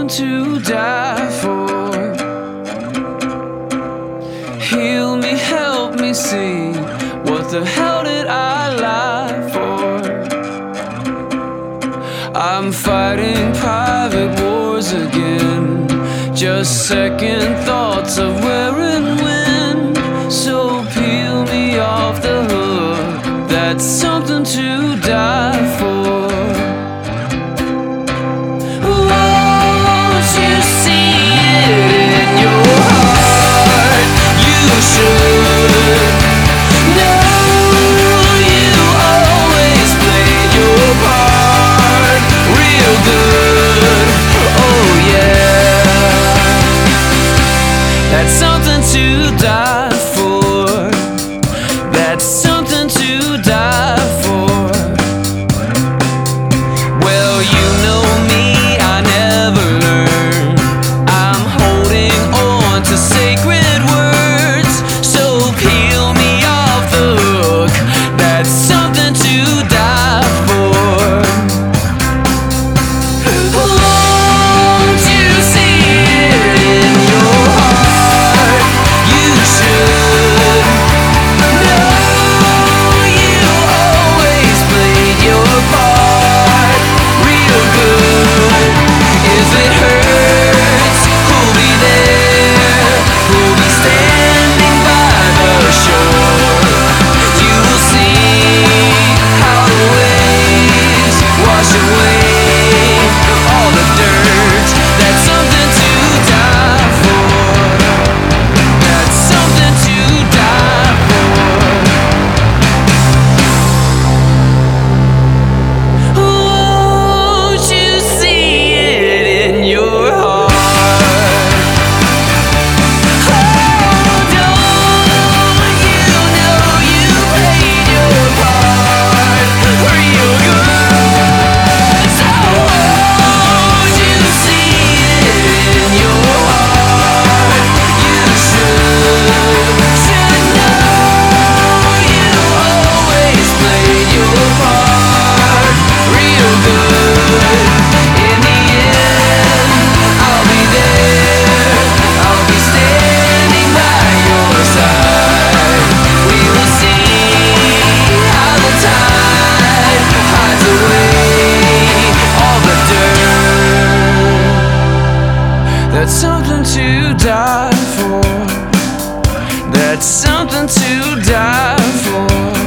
to die for. Heal me, help me see, what the hell did I lie for? I'm fighting private wars again, just second thoughts of where and when. So peel me off the hook, that's something to die for. Won't you see it in your heart? You should know you always played your part real good. Oh yeah, that's something to die for. That's something to die for. Well, you know me, I never learn. I'm holding on to sacred words, so peel me off the hook. That's something to die for. Won't you see it in your heart? You should know you always played your part real good. If it hurts, who'll be there? Who'll be standing by the shore? You will see how the waves wash away all the dirt. That's something to die for. That's something to die for. Won't you see it in your heart? Oh, don't you know you played your part real good? So won't you see it in your heart? You should know you always played your part real good. In the end, I'll be there. I'll be standing by your side. We will see how the tide hides away all the dirt. That's something to die for. That's something to die for.